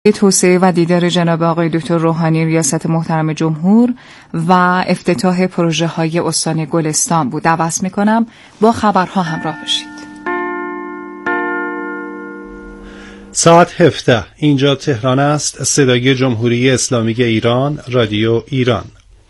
توسعه و دیدار جناب آقای دکتر روحانی ریاست محترم جمهور و افتتاح پروژه های استان گلستان بود. دعوت میکنم با خبرها همراه باشید. ساعت 17 اینجا تهران است. صدای جمهوری اسلامی ایران، رادیو ایران.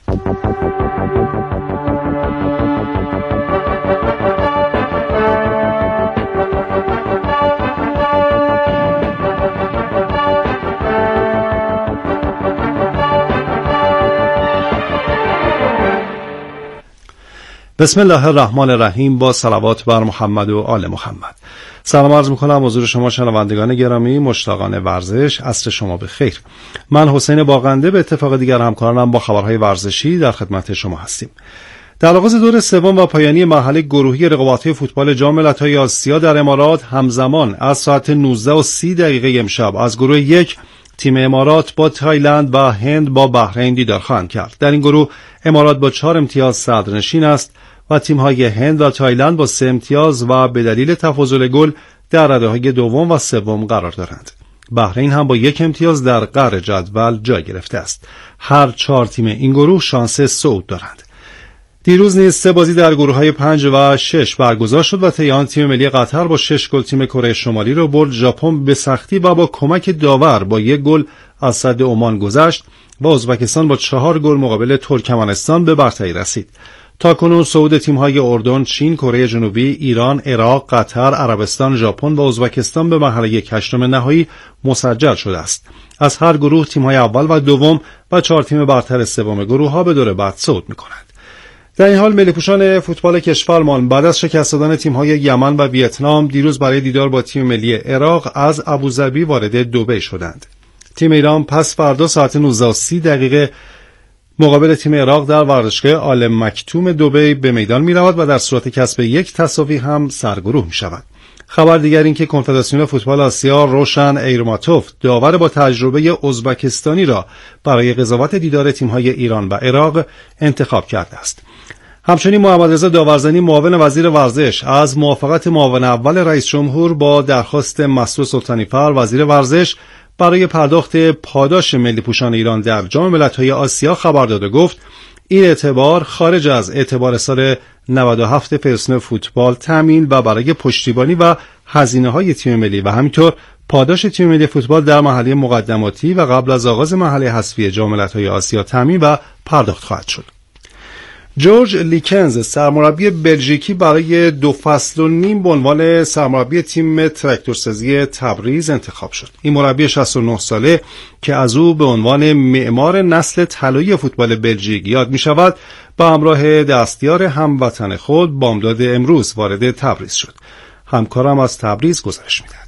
بسم الله الرحمن الرحیم. با صلوات بر محمد و آل محمد. سلام عرض میکنم حضور شما شنوندگان گرامی، مشتاقان ورزش. عصر شما بخیر. من حسین باقنده به اتفاق دیگر همکارانم با خبرهای ورزشی در خدمت شما هستیم. در آغاز دور سوم و پایانی مرحله گروهی رقابت‌های فوتبال جام ملت‌های آسیا در امارات همزمان از ساعت 19:30 امشب از گروه یک تیم امارات با تایلند و هند با بحرین دیدار خواهند کرد. در این گروه امارات با 4 امتیاز صدرنشین است و تیم‌های هند و تایلند با 3 امتیاز و به دلیل تفاضل گل در رده‌های دوم و سوم قرار دارند. بحرین هم با 1 امتیاز در قعر جدول جای گرفته است. هر 4 تیم این گروه شانس صعود دارند. دیروز نیز 3 بازی در گروه‌های 5 و 6 برگزار شد و طی آن تیم ملی قطر با 6 گل تیم کره شمالی را برد. ژاپن به سختی و با کمک داور با 1 گل از صد عمان گذشت و ازبکستان با 4 گل مقابل ترکمنستان به برتری رسید. تاکنون صعود تیم‌های اردن، چین، کره جنوبی، ایران، عراق، قطر، عربستان، ژاپن و ازبکستان به مرحله 1/8 نهایی مسجل شده است. از هر گروه تیم‌های اول و دوم و 4 تیم برتر سوم گروه‌ها به دور بعد صعود می‌کنند. در این حال ملی‌پوشان فوتبال کشورمان بعد از شکست دادن تیم‌های یمن و ویتنام دیروز برای دیدار با تیم ملی عراق از ابوظبی وارد دبی شدند. تیم ایران پس فردا ساعت 19:30 مقابل تیم عراق در ورزشگاه آل مکتوم دبی به میدان می‌رود و در صورت کسب 1 تساوی هم سرگروه می‌شود. خبر دیگر این که کنفدراسیون فوتبال آسیا روشن ایرماتوف داور با تجربه ازبکستانی را برای قضاوت دیدار تیم‌های ایران و عراق انتخاب کرده است. همچنین محمد رضا داورزنی معاون وزیر ورزش از موافقت معاون اول رئیس جمهور با درخواست مسعود سلطانی‌فر وزیر ورزش برای پرداخت پاداش ملی‌پوشان ایران در جام ملت‌های آسیا خبر داد و گفت این اعتبار خارج از اعتبار سال 97 فدراسیون فوتبال تامین و برای پشتیبانی و هزینه‌های تیم ملی و همینطور پاداش تیم ملی فوتبال در مرحله مقدماتی و قبل از آغاز مرحله حذفی جام ملت‌های آسیا تامین و پرداخت خواهد شد. جورج لیکنز سرمربی بلژیکی برای 2 فصل و نیم به عنوان سرمربی تیم تراکتورسازی تبریز انتخاب شد. این مربی 69 ساله که از او به عنوان معمار نسل طلایی فوتبال بلژیک یاد می شود با همراه دستیار هموطن خود بامداد امروز وارد تبریز شد. همکارم از تبریز گزارش می‌دهد.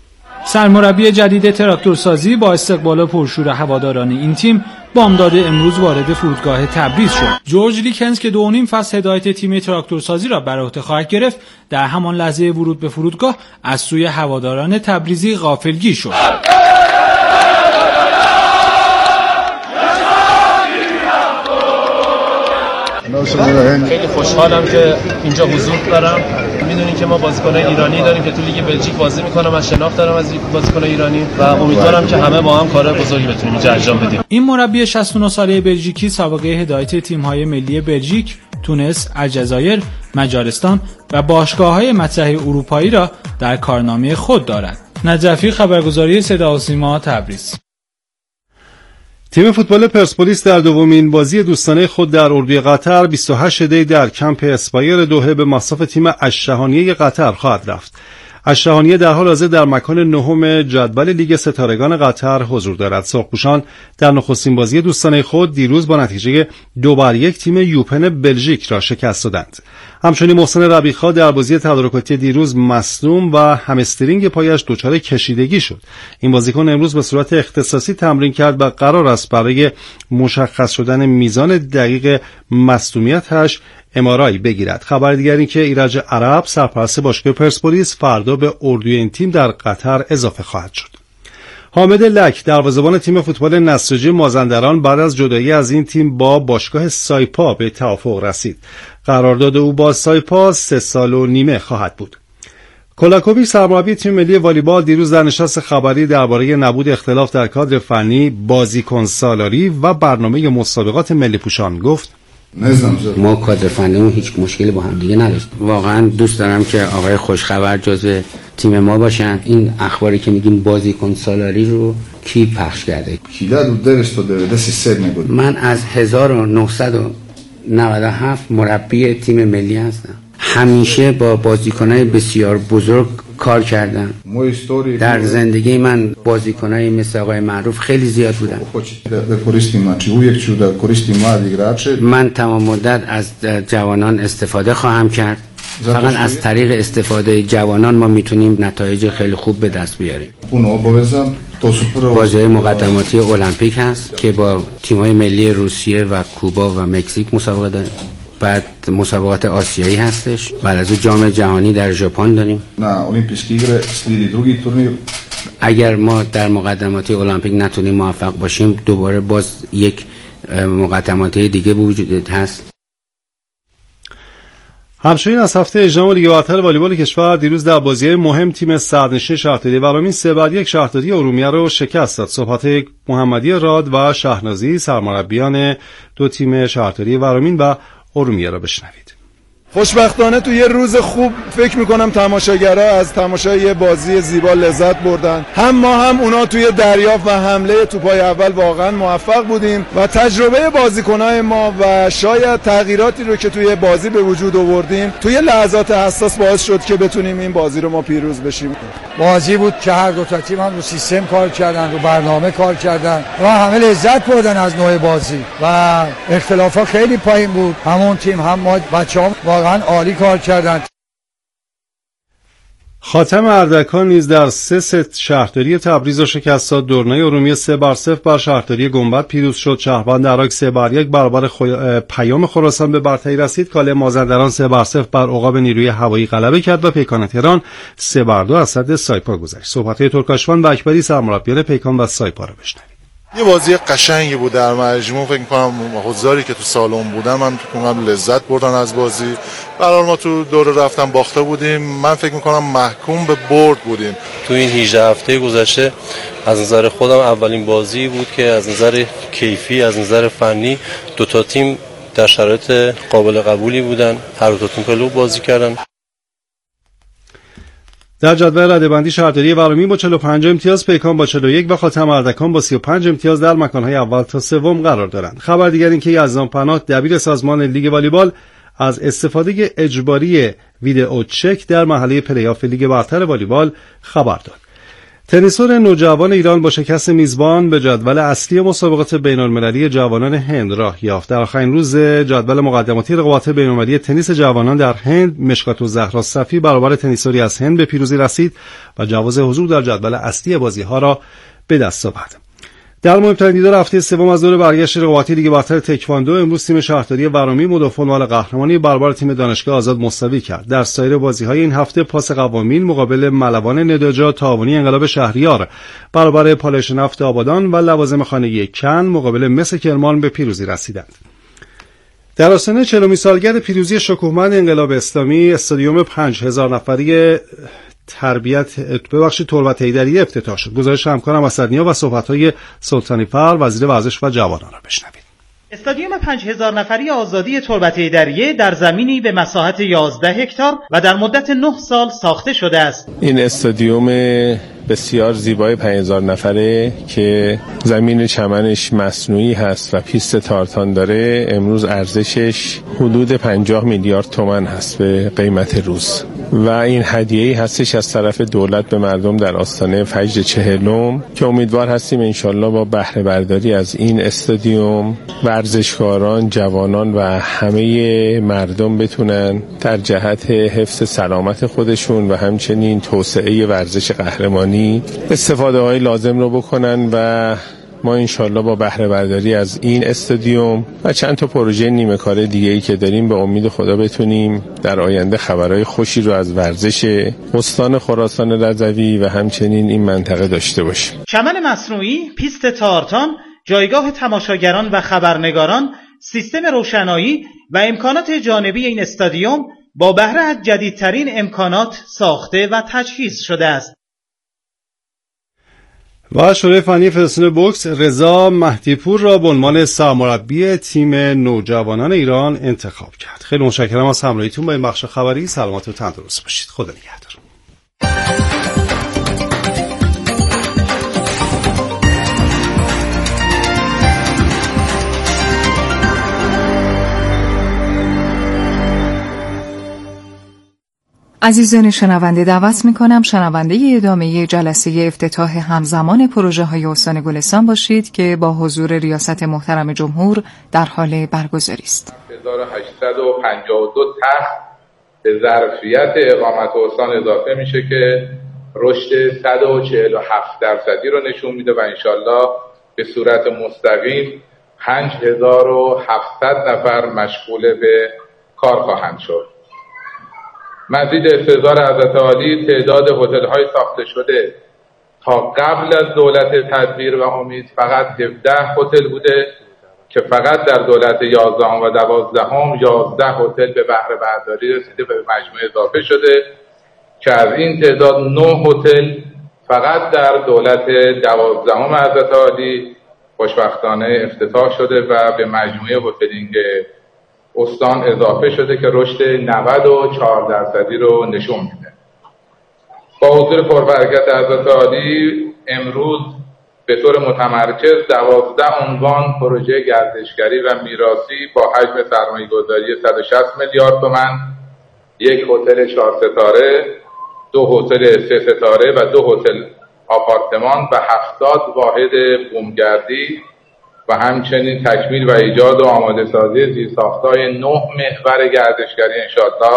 سرمربی جدید تراکتورسازی با استقبال پرشور هواداران این تیم بامداد امروز وارد فرودگاه تبریز شد. جورج لیکنز که 2.5 فصل هدایت تیم تراکتورسازی را بر عهده خواهد گرفت، در همان لحظه ورود به فرودگاه از سوی هواداران تبریزی غافلگیر شد. خیلی خوشحالم که اینجا حضور دارم. میدونین که ما بازیکنان ایرانی داریم که تو لیگ بلژیک بازی میکنم. من شناخت دارم از بازیکنان ایرانی و امیدوارم که همه با هم کار بزرگی بتونیم اینجا انجام بدیم. این مربی 69 ساله بلژیکی سابقه هدایت تیم‌های ملی بلژیک، تونس، الجزایر، مجارستان و باشگاه‌های مطرح اروپایی را در کارنامه خود دارد. نجفی، خبرگزاری صدا و سیما، تبریز. تیم فوتبال پرسپولیس در دومین بازی دوستانه خود در اردوی قطر 28 دی در کمپ اسپایر دوحه به مصاف تیم الشحانیه قطر خواهد رفت. الشحانیه در حال حاضر در مکان 9 جدول لیگ ستارگان قطر حضور دارد. سرخپوشان در نخستین بازی دوستانه خود دیروز با نتیجه 2-1 تیم یوپن بلژیک را شکست دادند. همچنین محسن ربیخا در بازی تدارکاتی دیروز مصدوم و همسترینگ پایش دچار کشیدگی شد. این بازیکن امروز به صورت اختصاصی تمرین کرد و قرار است برای مشخص شدن میزان دقیق مصدومیتش امارای بگیرد. خبر دیگر این که ایرج عرب سرپرست باشگاه پرسپولیس فردا به اردوی این تیم در قطر اضافه خواهد شد. حامد لک دروازه‌بان تیم فوتبال نساجی مازندران بعد از جدایی از این تیم با باشگاه سایپا به توافق رسید. قرارداد او با سایپا 3.5 سال خواهد بود. کولاکوویچ سرمربی تیم ملی والیبال دیروز در نشست خبری درباره نبود اختلاف در کادر فنی، بازیکن سالاری و برنامه مسابقات ملی پوشان گفت: ما کادر فنیمون هیچ مشکلی با هم دیگه نداشت. واقعا دوست دارم که آقای خوشخبر جزو تیم ما باشن. این اخباری که میگیم بازیکن سالاری رو کی پخش کرده؟ 1997 من از 1997 مربی تیم ملی هستم. همیشه با بازیکنای بسیار بزرگ کار کردم. در زندگی من بازیکنای مثل آقای معروف خیلی زیاد بودن. من تمام مدت از جوانان استفاده خواهم کرد. فقط از طریق استفاده جوانان ما میتونیم نتایج خیلی خوب به دست بیاریم. بازی مقدماتی المپیک هست که با تیم‌های ملی روسیه و کوبا و مکزیک مسابقه داریم. بعد مسابقات آسیایی هستش. بعد از اون جام جهانی در ژاپن داریم. اگر ما در مقدماتی المپیک نتونیم موفق باشیم دوباره باز یک مقدماتی دیگه وجود هست. همچنین از هفته اجرام لیگ برتر والیبال کشور دیروز در بازی مهم تیم صدرنشین شهرداری ورامین 3-1 شهرداری ارومیه رو شکست داد. صحبت محمدی راد و شهنازی سرمربیان دو تیم شهرداری ورامین و ارومیه را بشنوید. خوشبختانه تو یه روز خوب فکر میکنم تماشاگرها از تماشای یه بازی زیبا لذت بردن. هم ما هم اونا توی دریافت و حمله توپای اول واقعا موفق بودیم و تجربه بازیکنای ما و شاید تغییراتی رو که توی بازی به وجود آوردیم توی لحظات حساس باعث شد که بتونیم این بازی رو ما پیروز بشیم. بازی بود که هر دو تا تیم هم رو سیستم کار کردن، رو برنامه کار کردن و همه لذت بردن از نوع بازی و اختلافات خیلی پایین بود. همون تیم هم ما بچه‌ها واقعا عالی کار کردن. خاتم اردکان نیز در 3 ست شهرداری تبریز را شکست داد. دورنای ارومیه 3-0 بر شهرداری گنبد پیروز شد. شهربند عراق 3-1 برابر پیام خراسان به برتری رسید. کاله مازندران 3-0 بر عقاب نیروی هوایی غلبه کرد و پیکان تهران 3-2 از صد سایپا گذشت. صحبت‌های ترکاشوان و اکبری سرمربیان پیکان و سایپا را بشنوید. یه بازی قشنگی بود در مجموع. فکر می‌کنم حضاری که تو سالن بودن من فکر می‌کنم لذت بردن از بازی. برای ما تو دوره رفتن باخته بودیم. من فکر می‌کنم محکوم به برد بودیم. تو این 18 هفته گذشته از نظر خودم اولین بازی بود که از نظر کیفی از نظر فنی دو تا تیم در شرایط قابل قبولی بودن. هر دو تیم خیلی بازی کردن. در جدول رده‌بندی شهرداری ورامین با 45 امتیاز، پیکان با 41 و خاتم اردکان با 35 امتیاز در مکان‌های اول تا سوم قرار دارند. خبر دیگر این که یزدان پناه دبیر سازمان لیگ والیبال از استفاده اجباری ویدئو چک در مرحله پلی‌آف لیگ برتر والیبال خبر داد. تنیسور نوجوان ایران با شکست میزبان به جدول اصلی مسابقات بین‌المللی جوانان هند راه یافت. در آخرین روز جدول مقدماتی رقابت بین‌المللی تنیس جوانان در هند، مشکات الزهرا صفی برابر تنیسوری از هند به پیروزی رسید و جواز حضور در جدول اصلی بازی‌ها را به دست آورد. در مهمترین دیدار هفته سوم از دور برگشت رقابتی لیگ برتر تکواندو امروز تیم شهرداری ورامین مدافع عنوان قهرمانی برابر تیم دانشگاه آزاد مساوی کرد. در سایر بازی‌های این هفته پاس قوامین مقابل ملوان نداجا، تعاونی انقلاب شهریار برابر پالایش نفت آبادان و لوازم خانگی کن مقابل مس کرمان به پیروزی رسیدند. در آستانه 40 سالگرد پیروزی شکوهمند انقلاب اسلامی استادیوم 5000 نفری تربت حیدریه افتتاح شد. گزارش همکارم اسدنیا و صحبت‌های سلطانی فر وزیر ورزش و جوانان را بشنوید. استادیوم 5000 نفری آزادی تربت حیدریه در زمینی به مساحت 11 هکتار و در مدت 9 سال ساخته شده است. این استادیوم بسیار زیبای 5000 نفره که زمین چمنش مصنوعی هست و پیست تارتان داره امروز ارزشش حدود 50 میلیارد تومان هست به قیمت روز و این هدیه‌ای هستش از طرف دولت به مردم در آستانه فجر 40 که امیدوار هستیم انشالله با بهره برداری از این استادیوم ورزشکاران، جوانان و همه مردم بتونن در جهت حفظ سلامت خودشون و همچنین توسعه ورزش قهرمانی استفاده های لازم رو بکنن و ما انشالله با بهره برداری از این استادیوم و چند تا پروژه نیمه کاره دیگه ای که داریم به امید خدا بتونیم در آینده خبرهای خوشی رو از ورزش استان خراسان رضوی و همچنین این منطقه داشته باشیم. چمن مصنوعی، پیست تارتان، جایگاه تماشاگران و خبرنگاران، سیستم روشنایی و امکانات جانبی این استادیوم با بهره از جدیدترین امکانات ساخته و تجهیز شده است. و شورای فنی فدراسیون بوکس رضا مهدیپور را به عنوان سرمربی تیم نوجوانان ایران انتخاب کرد. خیلی متشکرم از همراهیتون با این بخش خبری. سلامت و تندرست باشید. خدا نگهدار. عزیزان شنونده، دعوت می‌کنم شنونده ادامه جلسه افتتاح همزمان پروژه‌های استان گلستان باشید که با حضور ریاست محترم جمهور در حال برگزاری است. 1852 تخت به ظرفیت اقامت استان اضافه میشه که رشد 147% رو نشون میده و انشالله به صورت مستقیم 5700 نفر مشغول به کار خواهند شد. مزید استحضار حضرت عالی، تعداد هتل‌های ساخته شده تا قبل از دولت تدبیر و امید فقط 17 هتل بوده که فقط در دولت 11 و 12 11 هتل به بهره برداری رسیده به مجموعه اضافه شده که از این تعداد 9 هتل فقط در دولت 12 حضرت عالی خوشبختانه افتتاح شده و به مجموعه هتلینگ استان اضافه شده که رشد 94% رو نشون میده. با حضور پربرکت حضرت عالی امروز به طور متمرکز 12 عنوان پروژه گردشگری و میراثی با حجم سرمایه‌گذاری 160 میلیارد تومان، یک هتل 4 ستاره، 2 هتل 3 ستاره و 2 هتل آپارتمان و 70 واحد بومگردی و همچنین تکمیل و ایجاد و آماده سازی زیرساخت‌های 9 محور گردشگری انشاءالله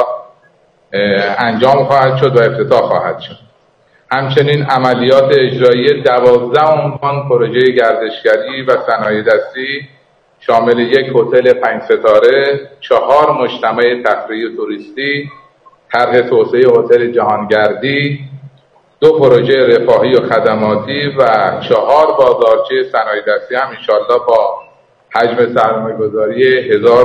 انجام خواهد شد و افتتاح خواهد شد. همچنین عملیات اجرایی 12 عنوان پروژه گردشگری و صنایع دستی شامل یک هتل 5 ستاره، 4 مجتمع تفریحی و توریستی، طرح توسعه هتل جهانگردی، 2 پروژه رفاهی و خدماتی و 4 بازارچه صنایع دستی هم انشاءالله با حجم سرمایه‌گذاری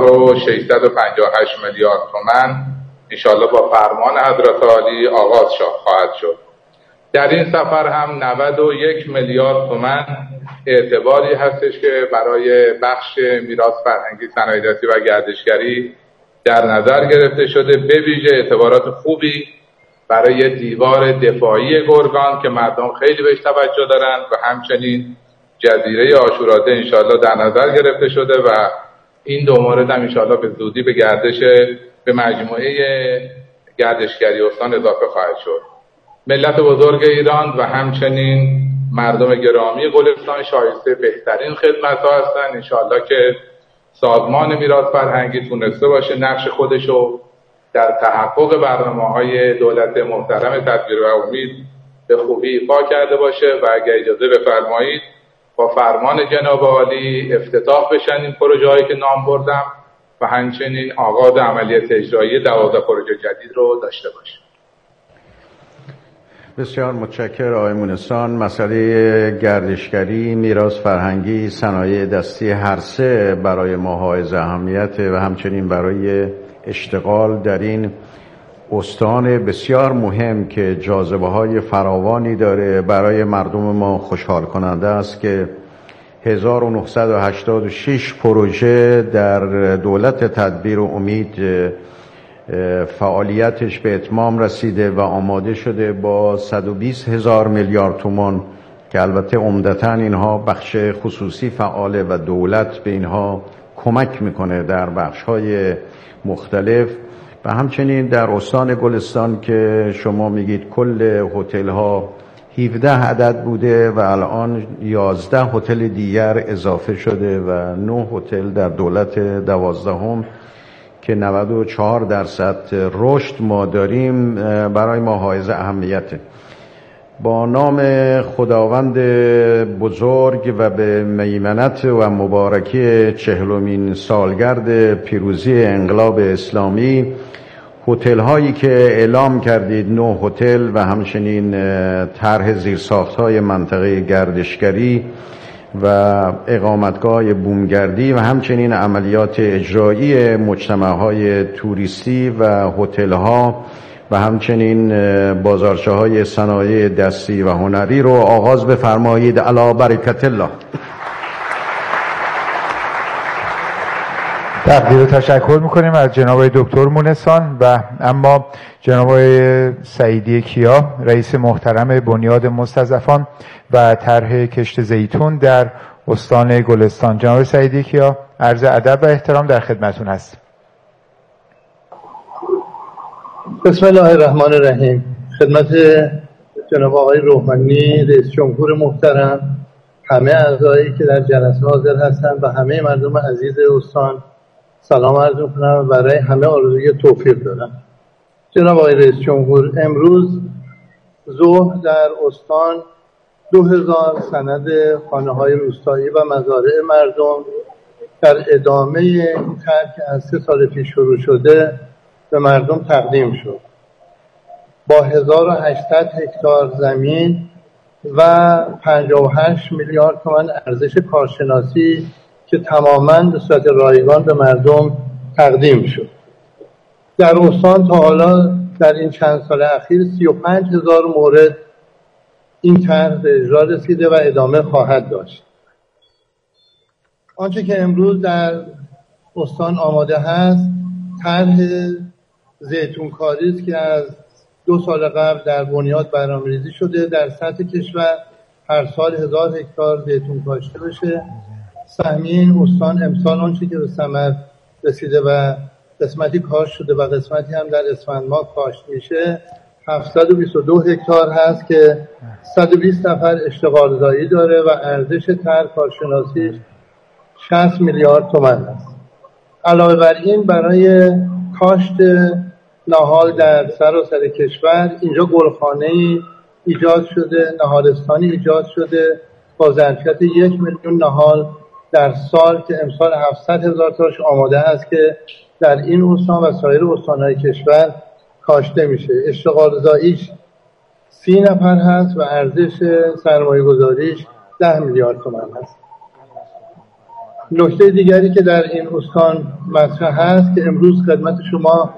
1658 میلیارد تومان انشاءالله با فرمان حضرت عالی آغاز خواهد شد. در این سفر هم 91 میلیارد تومان اعتباری هستش که برای بخش میراث فرهنگی، صنایع دستی و گردشگری در نظر گرفته شده، به ویژه اعتبارات خوبی برای دیوار دفاعی گرگان که مردم خیلی بهش توجه دارن و همچنین جزیره عاشوراده انشاءالله در نظر گرفته شده و این 2 مورد هم انشاءالله به زودی به گردش به مجموعه گردشگری استان اضافه خواهد شد. ملت بزرگ ایران و همچنین مردم گرامی گلستان شایسته بهترین خدمت ها هستن. انشاءالله که سازمان میراث فرهنگی تونسته باشه نقش خودشو در تحقق برنامه‌های دولت محترم تدبیر و امید به خوبی ایفا کرده باشه و اگر اجازه بفرمایید با فرمان جناب عالی افتتاح بشن این پروژه‌هایی که نام بردم و همچنین آغاز عملیات اجرایی 12 پروژه جدید رو داشته باشه. بسیار متشکرم آقای مونسان. مسئله گردشگری، میراث فرهنگی، صنایع دستی هر سه برای ما حائز اهمیت و همچنین برای اشتغال در این استان بسیار مهم که جاذبه‌های فراوانی داره برای مردم ما خوشحال کننده است که 1986 پروژه در دولت تدبیر و امید فعالیتش به اتمام رسیده و آماده شده با 120,000 میلیارد تومان که البته عمدتاً اینها بخش خصوصی فعاله و دولت به اینها کمک میکنه در بخش‌های مختلف و همچنین در استان گلستان که شما میگید کل هتل‌ها 17 عدد بوده و الان 11 هتل دیگر اضافه شده و 9 هتل در دولت 12 که 94% رشد ما داریم برای ما حائز اهمیته. با نام خداوند بزرگ و به میمنت و مبارکی 40مین سالگرد پیروزی انقلاب اسلامی، هتل هایی که اعلام کردید 9 هتل و همچنین طرح زیرساخت های منطقه گردشگری و اقامتگاه بومگردی و همچنین عملیات اجرایی مجتمع‌های توریستی و هتل‌ها و همچنین بازارچه‌های صنایع دستی و هنری رو آغاز بفرمایید. علی برکت الله. تقدیر و تشکر میکنیم از جناب دکتر مونسان و اما جناب سعیدی کیا رئیس محترم بنیاد مستضعفان و طرح کشت زیتون در استان گلستان. جناب سعیدی کیا عرض ادب و احترام در خدمتون هست. بسم الله الرحمن الرحیم. خدمت جناب آقای روحانی رئیس جمهور محترم، همه اعضایی که در جلسه حاضر هستند و همه مردم عزیز استان سلام عرض می‌کنم و برای همه آرزوی توفیق دارم. جناب آقای رئیس جمهور، امروز ظهر در استان 2000 سند خانه‌های روستایی و مزارع مردم در ادامه این طرح که از 3 سال پیش شروع شده به مردم تقدیم شد. با 1800 هکتار زمین و 58 میلیارد تومان ارزش کارشناسی که تماماً به صورت رایگان به مردم تقدیم شد. در استان تا حالا در این چند سال اخیر 35,000 مورد این طرح به اجرا رسیده و ادامه خواهد داشت. آنچه که امروز در استان آماده هست طرح زیتونکاری است که از 2 سال قبل در بنیاد برنامه‌ریزی شده در سطح کشور هر سال 1000 هکتار زیتون کاشته بشه. سهمیه این استان امسال آنچه که به ثمر رسیده و قسمتی کاشت شده و قسمتی هم در اسفند ماه کاشت میشه 722 هکتار هست که 120 نفر اشتغال زایی داره و ارزش طرح کارشناسیش 60 میلیارد تومان است. علاوه بر این برای کاشت نهال در سراسر کشور اینجا گلخانه‌ای ایجاد شده، نهالستانی ایجاد شده با ظرفیت 1 میلیون نهال در سال که امسال 700,000 تاش آماده است که در این استان و سایر استان‌های کشور کاشته میشه. اشتغال زاییش 30 نفر هست و ارزش سرمایه گذاریش 10 میلیارد تومان هست. نکته دیگری که در این استان مطرح هست که امروز خدمت شما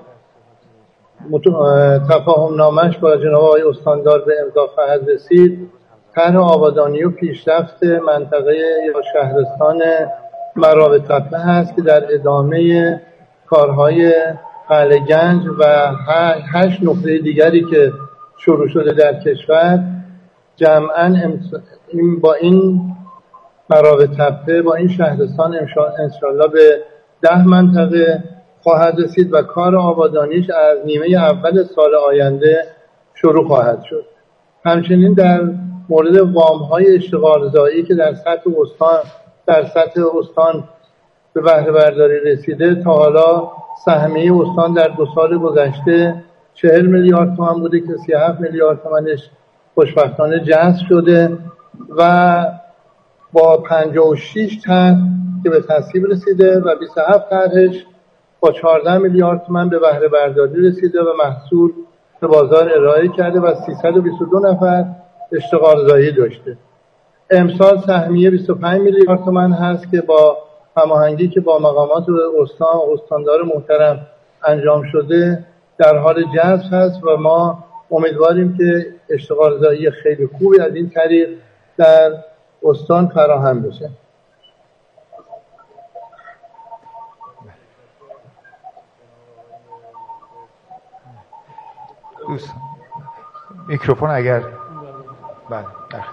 تفاهم نامش با جناب آقای استاندار به امضا خواهد رسید، طرح آبادانی و پیشرفت منطقه یا شهرستان مراغ تپه هست که در ادامه کارهای قلعه گنج و 8 نقطه دیگری که شروع شده در کشور جمعاً با این مراغ تپه با این شهرستان انشاءالله به 10 منطقه خواهد رسید و کار آبادانیش از نیمه اول سال آینده شروع خواهد شد. همچنین در مورد وام‌های اشتغال زایی که در سطح استان به بهره برداری رسیده تا حالا سهمیه استان در 2 سال گذشته 40 میلیارد تومان بوده که 37 میلیارد تومانش خوشبختانه جذب شده و با 56 طرح که به تصویب رسیده و 27 طرحش با 14 میلیارد تومان به بهره برداری رسیده و محصول به بازار ارائه کرده و 322 نفر اشتغال زایی داشته. امسال سهمیه 25 میلیارد تومان هست که با هماهنگی که با مقامات استان و استاندار محترم انجام شده در حال جذب هست و ما امیدواریم که اشتغال زایی خیلی خوبی از این طریق در استان فراهم بشه. دوست میکروفون اگر بله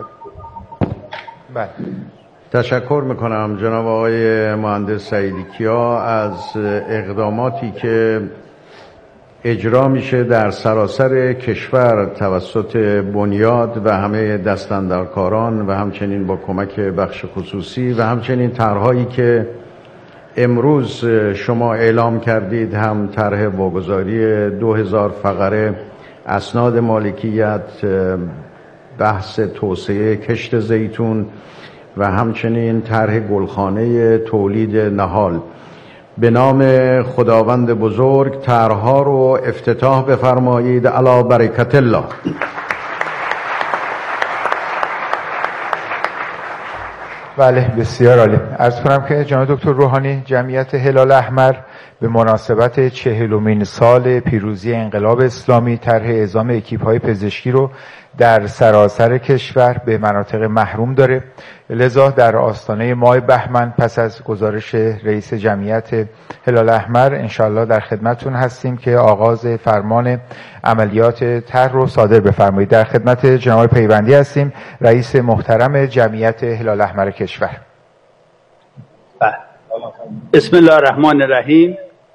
بله. تشکر میکنم جناب آقای مهندس سعیدی کیا از اقداماتی که اجرا میشه در سراسر کشور توسط بنیاد و همه دستاندرکاران و همچنین با کمک بخش خصوصی و همچنین طرحهایی که امروز شما اعلام کردید، هم طرح واگذاری 2000 فقره اسناد مالکیت، بحث توسعه کشت زیتون و همچنین طرح گلخانه تولید نهال. به نام خداوند بزرگ طرحها رو افتتاح بفرمایید. علی برکت الله. بله بسیار عالی. عرض کنم که جناب دکتر روحانی جمعیت هلال احمر به مناسبت 40مین سال پیروزی انقلاب اسلامی طرح اعزام اکیپ‌های پزشکی رو در سراسر کشور به مناطق محروم داره. لذا در آستانه ماه بهمن پس از گزارش رئیس جمعیت هلال احمر انشالله در خدمتتون هستیم که آغاز فرمان عملیات طرح رو صادر بفرمایید. در خدمت جناب پیوندی هستیم، رئیس محترم جمعیت هلال احمر کشور. بسم الله الرحمن الرحیم.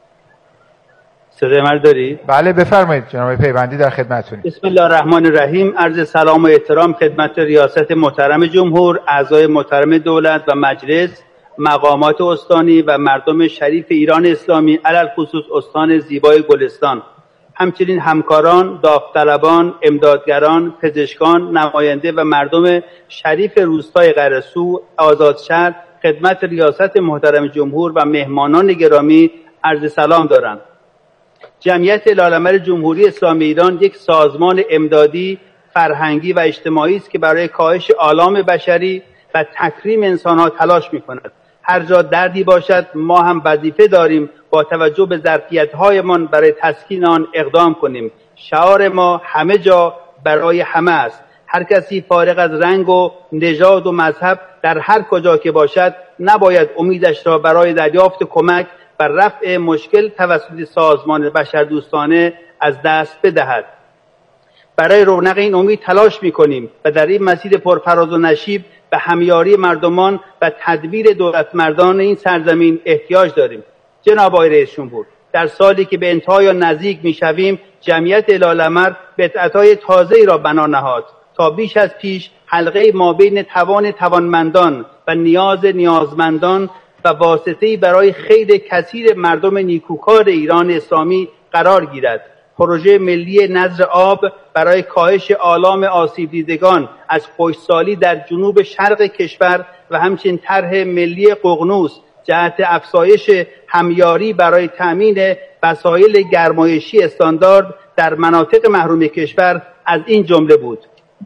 صدای من دارید؟ بله بفرمایید جناب پیوندی، در خدمتتونیم. بسم الله الرحمن الرحیم. عرض سلام و احترام خدمت ریاست محترم جمهور، اعضای محترم دولت و مجلس، مقامات استانی و مردم شریف ایران اسلامی، علل خصوص استان زیبای گلستان، همچنین همکاران، داوطلبان، امدادگران، پزشکان، نماینده و مردم شریف روستای قره‌سو آزادشهر خدمت ریاست محترم جمهور و مهمانان گرامی عرض سلام دارم. جمعیت هلال احمر جمهوری اسلامی ایران یک سازمان امدادی، فرهنگی و اجتماعی است که برای کاهش آلام بشری و تکریم انسان‌ها تلاش می‌کند. هر جا دردی باشد ما هم وظیفه داریم با توجه به ظرفیت‌هایمان برای تسکین آن اقدام کنیم. شعار ما همه جا برای همه است. هر کسی فارغ از رنگ و نژاد و مذهب در هر کجا که باشد نباید امیدش را برای دریافت کمک و رفع مشکل توسط سازمان بشردوستانه از دست بدهد. برای رونق این امید تلاش می‌کنیم و در این مسیر پرفراز و نشیب به همیاری مردمان و تدبیر دولتمردان این سرزمین احتیاج داریم. جناب آقای رئیس جمهور، در سالی که به انتهای نزدیک می‌شویم جمعیت هلال احمر بدعت‌های تازه‌ای را بنا نهاد تا بیش از پیش حلقه مابین توانمندان و نیازمندان و واسطه‌ای برای خیر کثیر مردم نیکوکار ایران اسلامی قرار گیرد. پروژه ملی نذر آب برای کاهش آلام آسیب دیدگان از خشکسالی در جنوب شرق کشور و همچنین طرح ملی ققنوس جهت افزایش همیاری برای تأمین وسایل گرمایشی استاندارد در مناطق محروم کشور از این جمله بود.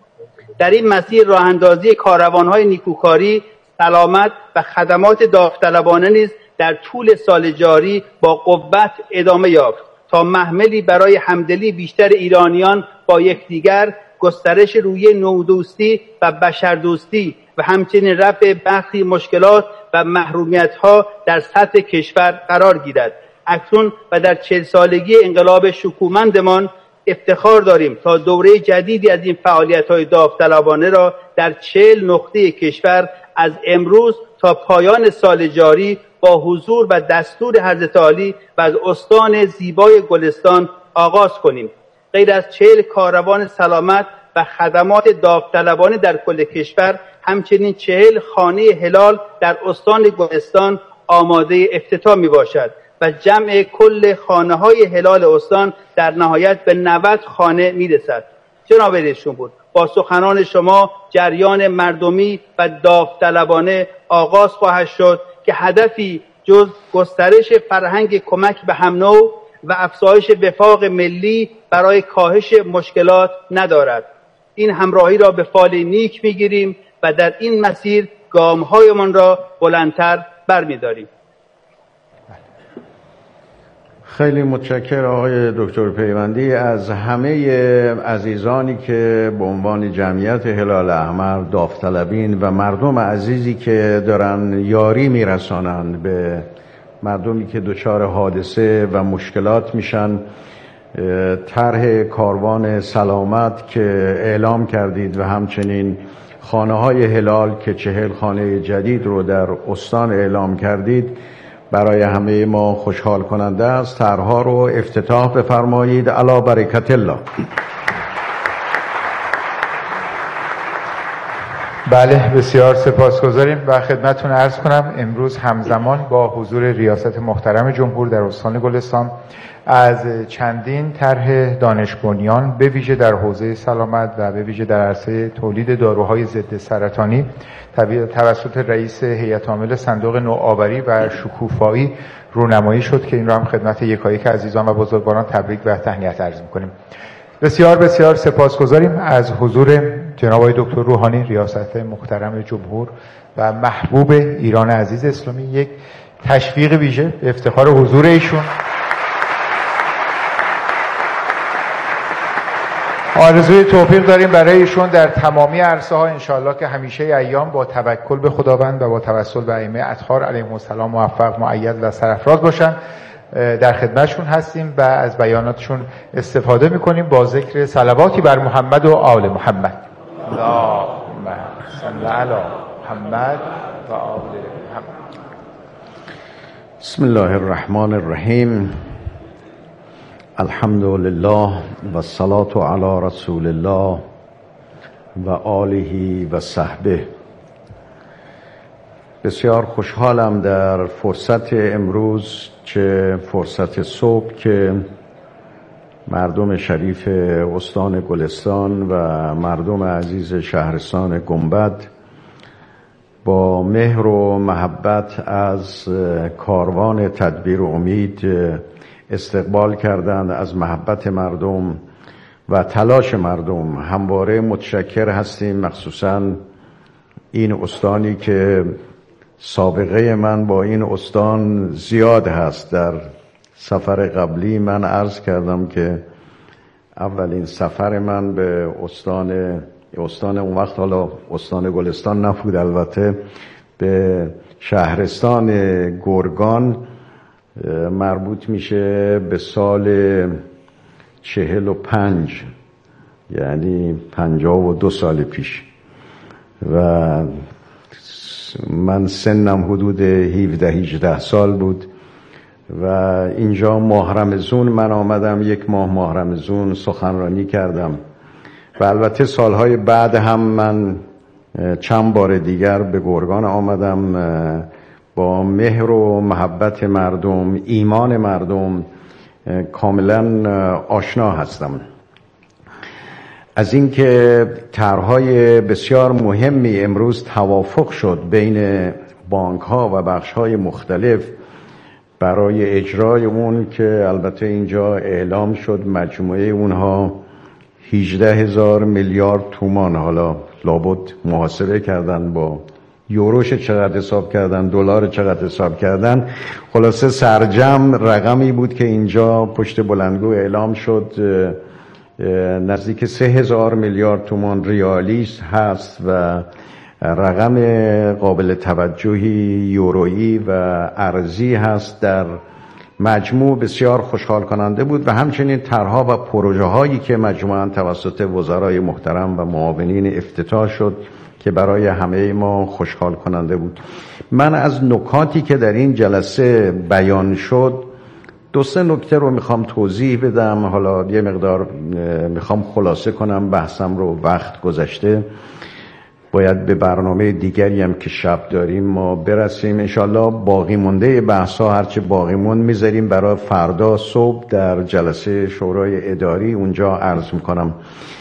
در این مسیر راه اندازی کاروان‌های نیکوکاری، سلامت و خدمات داوطلبانه نیز در طول سال جاری با قوت ادامه یافت تا محملی برای همدلی بیشتر ایرانیان با یکدیگر، گسترش روی نودوستی و بشردوستی و همچنین رفع برخی مشکلات و محرومیت‌ها در سطح کشور قرار گیرد. اکنون و در 40 سالگی انقلاب شکوهمندمان افتخار داریم تا دوره جدیدی از این فعالیت‌های داوطلبانه را در 40 نقطه کشور از امروز تا پایان سال جاری با حضور و دستور حضرت عالی و از استان زیبای گلستان آغاز کنیم. غیر از 40 کاروان سلامت و خدمات داوطلبانه در کل کشور، همچنین 40 خانه هلال در استان گلستان آماده افتتاح می باشد و جمع کل خانه‌های هلال استان در نهایت به 90 خانه می‌رسد. جناب رئیس جمهور، با سخنان شما جریان مردمی و داوطلبانه آغاز خواهد شد که هدفی جز گسترش فرهنگ کمک به هم نوع و افزایش وفاق ملی برای کاهش مشکلات ندارد. این همراهی را به فال نیک می‌گیریم و در این مسیر گام‌هایمان را بلندتر برمی‌داریم. خیلی متشکرم آقای دکتر پیوندی از همه عزیزانی که به عنوان جمعیت هلال احمر، داوطلبین و مردم عزیزی که دارن یاری میرسانند به مردمی که دچار حادثه و مشکلات میشن. طرح کاروان سلامت که اعلام کردید و همچنین خانه‌های هلال که 40 خانه جدید رو در استان اعلام کردید برای همه ما خوشحال کننده است. طرح‌ها رو افتتاح بفرمایید. علی برکت الله. بله بسیار سپاسگزاریم و خدمتتون عرض کنم امروز همزمان با حضور ریاست محترم جمهور در استان گلستان از چندین طرح دانش بنیان به ویژه در حوزه سلامت و به ویژه در عرصه تولید داروهای ضد سرطانی توسط رئیس هیئت عامل صندوق نوآوری و شکوفایی رونمایی شد که این را هم خدمت یکایک عزیزان و بزرگواران تبریک و تهنیت عرض می‌کنیم. بسیار بسیار سپاسگزاریم از حضور جناب آقای دکتر روحانی ریاست محترم جمهور و محبوب ایران عزیز اسلامی، یک تشویق ویژه به افتخار حضور ایشون. آرزوی توفیق داریم برای ایشون در تمامی عرصه ها، انشاءالله که همیشه ایام با توکل به خداوند و با توسل به ائمه اطهار علیهم السلام موفق، مؤید و سرافراز باشن. در خدمتشون هستیم و از بیاناتشون استفاده میکنیم با ذکر صلواتی بر محمد و آل محمد. اللهم صل علی محمد و آل محمد. بسم الله الرحمن الرحیم. الحمد لله و الصلاة علی رسول الله و آله و صحبه. بسیار خوشحالم در فرصت امروز، چه فرصت صبح، که مردم شریف استان گلستان و مردم عزیز شهرستان گنبد با مهر و محبت از کاروان تدبیر و امید استقبال کردند. از محبت مردم و تلاش مردم همواره متشکر هستیم، مخصوصا این استانی که سابقه من با این استان زیاد هست. در سفر قبلی من عرض کردم که اولین سفر من به استان اون وقت، حالا استان گلستان نبود البته، به شهرستان گرگان مربوط میشه به سال 45، یعنی 52 سال پیش، و من سنم حدود 17-18 سال بود و اینجا ماه رمضان من آمدم، یک ماه رمضان سخنرانی کردم و البته سالهای بعد هم من چند بار دیگر به گرگان آمدم. با مهر و محبت مردم، ایمان مردم کاملا آشنا هستم. از اینکه طرح‌های بسیار مهمی امروز توافق شد بین بانک‌ها و بخش‌های مختلف برای اجرای اون، که البته اینجا اعلام شد مجموعه اونها 18,000 میلیارد تومان. حالا لابد محاسبه کردن با یوروش چقدر حساب کردن، دلار چقدر حساب کردن، خلاصه سرجم رقمی بود که اینجا پشت بلندگو اعلام شد. نزدیک 3,000 میلیارد تومان ریالی هست و رقم قابل توجهی یورویی و ارزی هست. در مجموع بسیار خوشحال کننده بود و همچنین طرح‌ها و پروژه هایی که مجموعاً توسط وزرای محترم و معاونین افتتاح شد که برای همه ما خوشحال کننده بود. من از نکاتی که در این جلسه بیان شد 2-3 نکته رو میخوام توضیح بدم. حالا یه مقدار میخوام خلاصه کنم بحثم رو، وقت گذشته، باید به برنامه دیگری هم که شب داریم ما برسیم. انشالله باقی مونده بحث ها هرچه باقی موند میذاریم برای فردا صبح در جلسه شورای اداری، اونجا عرض میکنم.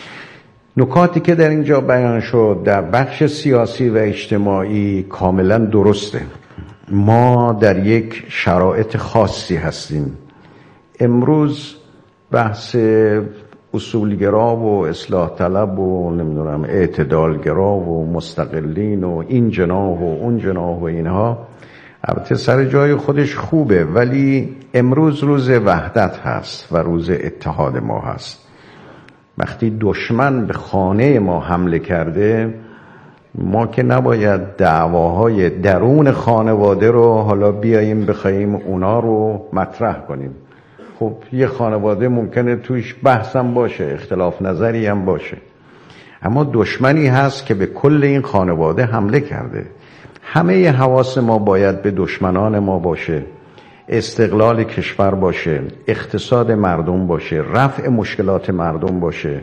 نکاتی که در اینجا بیان شد در بخش سیاسی و اجتماعی کاملا درسته. ما در یک شرایط خاصی هستیم. امروز بحث اصولگرا و اصلاح طلب و نمیدونم اعتدالگرا و مستقلین و این جناح و اون جناح و اینها البته سر جای خودش خوبه، ولی امروز روز وحدت هست و روز اتحاد ما هست. وقتی دشمن به خانه ما حمله کرده، ما که نباید دعواهای درون خانواده رو حالا بیاییم بخوایم اونا رو مطرح کنیم. خب یه خانواده ممکنه توش بحثم باشه، اختلاف نظری هم باشه، اما دشمنی هست که به کل این خانواده حمله کرده. همه حواس ما باید به دشمنان ما باشه، استقلال کشور باشه، اقتصاد مردم باشه، رفع مشکلات مردم باشه.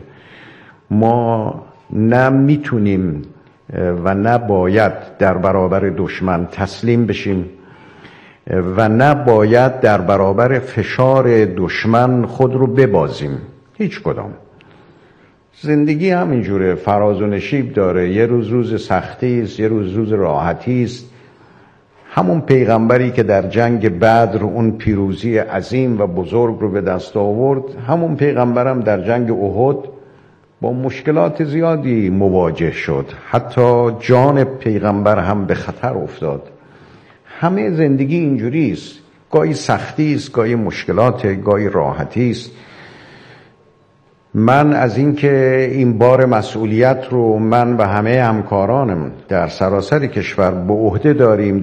ما نه میتونیم و نه باید در برابر دشمن تسلیم بشیم و نه باید در برابر فشار دشمن خود رو ببازیم. هیچ کدام. زندگی همینجوره، فراز و نشیب داره. یه روز روز سختی است، یه روز روز راحتی است. همون پیغمبری که در جنگ بدر اون پیروزی عظیم و بزرگ رو به دست آورد، همون پیغمبرم در جنگ احد با مشکلات زیادی مواجه شد، حتی جان پیغمبر هم به خطر افتاد. همه زندگی اینجوری است، گاهی سختی است، گاهی مشکلات، گاهی راحتی است. من از اینکه این بار مسئولیت رو من و همه همکارانم در سراسر کشور به عهده داریم